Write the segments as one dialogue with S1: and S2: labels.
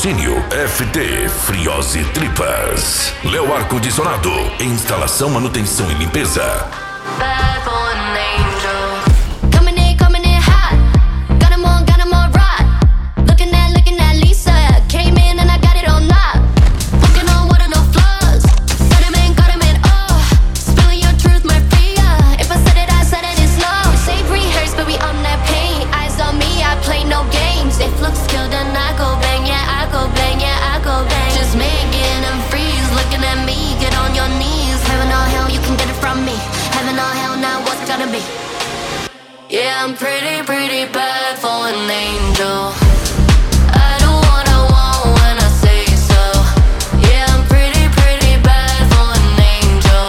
S1: Patrocínio FT Friose Tripas. Léo Ar-Condicionado. Instalação, manutenção e limpeza.
S2: Bad for an angel. Coming in hot. Got 'em all right. Looking at Lisa. Came in and I got it on lock. Walking on water, no flaws. Got 'em in, oh. Spilling your truth, Maria. If I said it, I said it in slow. Savory hurts, but we on that pain. Eyes on me, I play no games. If looks kill, then I go bang, yeah, I go bang, yeah, I go bang. Just making them freeze, looking at me, get on your knees. Heaven or hell, you can get it from me. Heaven or hell, now what's it gonna be? Yeah, I'm pretty bad for an angel. I do what I want when I say so. Yeah, I'm pretty bad for an angel.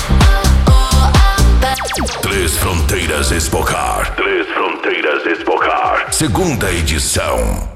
S2: I'm bad.
S1: Três Fronteiras Expocar. Três Fronteiras Expocar. Segunda edição.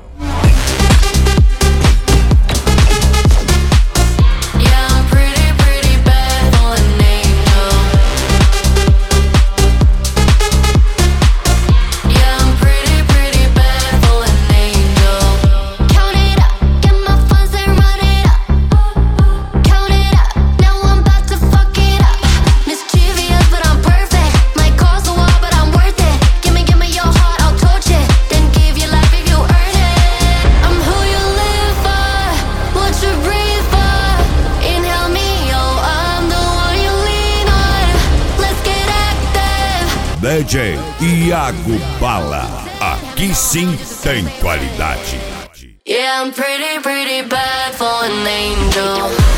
S3: DJ Iago Bala. Aqui sim tem qualidade.
S2: Yeah, I'm pretty bad for an angel.